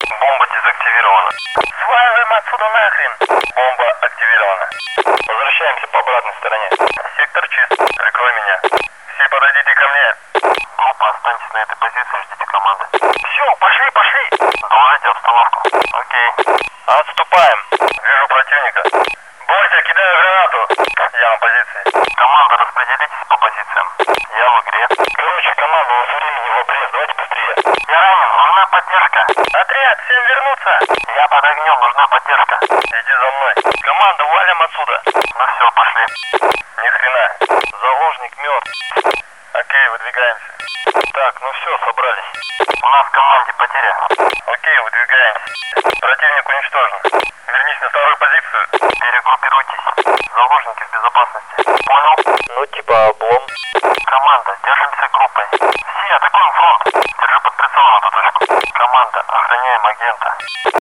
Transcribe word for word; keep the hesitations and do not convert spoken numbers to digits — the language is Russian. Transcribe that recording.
Бомба дезактивирована. Сваливаем отсюда нахрен. Бомба активирована. Возвращаемся по обратной стороне. Сектор чист. Прикрой меня. Все подойдите ко мне. Группа, останьтесь на этой позиции, ждите команды. Все, пошли, пошли. Доложите обстановку. Окей. Отступаем. Вижу противника. Бойся, кидаю гранату. Я на позиции. Команда, распределитесь по позициям. Я в игре. Короче, команда, у нас времени в обрез. Давайте быстрее. Я ранен, нужна поддержка. Отряд, всем вернуться. Я под огнем, нужна поддержка. Иди за мной. Команда, валим отсюда. Ну все, пошли. Ни хрена. Заложник мертв. Окей, выдвигаемся. Так, ну все, собрались. У нас в команде потеря. Окей, выдвигаемся. Противник уничтожен. Вернись на вторую позицию. Перегруппируйтесь. Заложники в безопасности. Понял? Ну типа облом. Команда, держимся группой. Все, атакуем фронт. Держи под прицелом эту точку. Команда, охраняем агента.